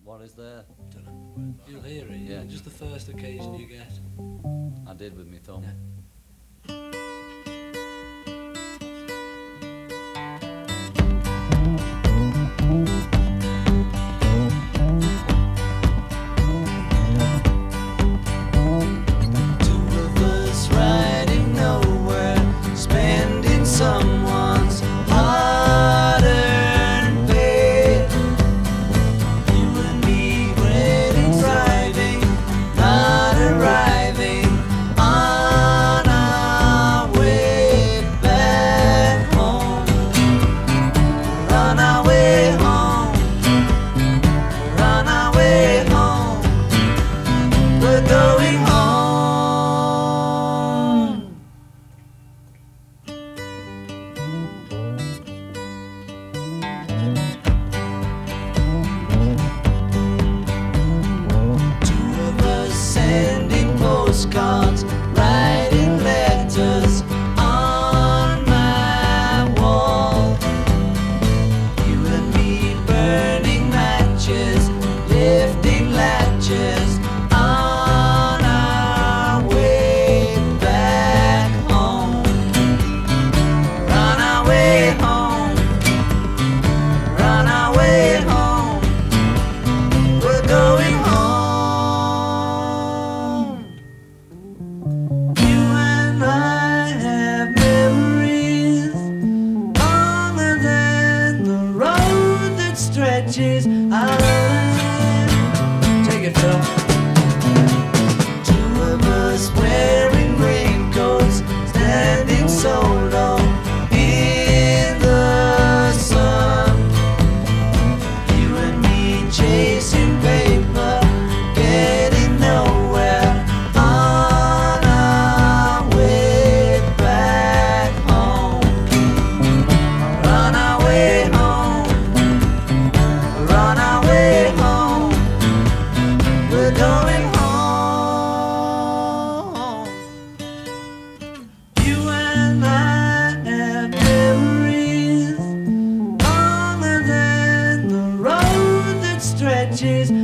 What is there? Dunno. You'll hear it. Yeah. Just the first occasion you get. I did with me thumb. Yeah. Someone's hard-earned pay. You and me waiting, driving, not arriving on our way back home. We're on our way home. We're on our way home. We're going home. Sending postcards, writing letters on my wall. You and me burning matches, lifting latches on our way back home. We're on our way home. We're on our way home. We're going home. Stretches our line. Take it, Phil. Two of us wearing raincoats, standing solo in the sun. You and me chasing paper, getting nowhere on our way back home. On our way home. We're going home. You and I have memories longer than the road that stretches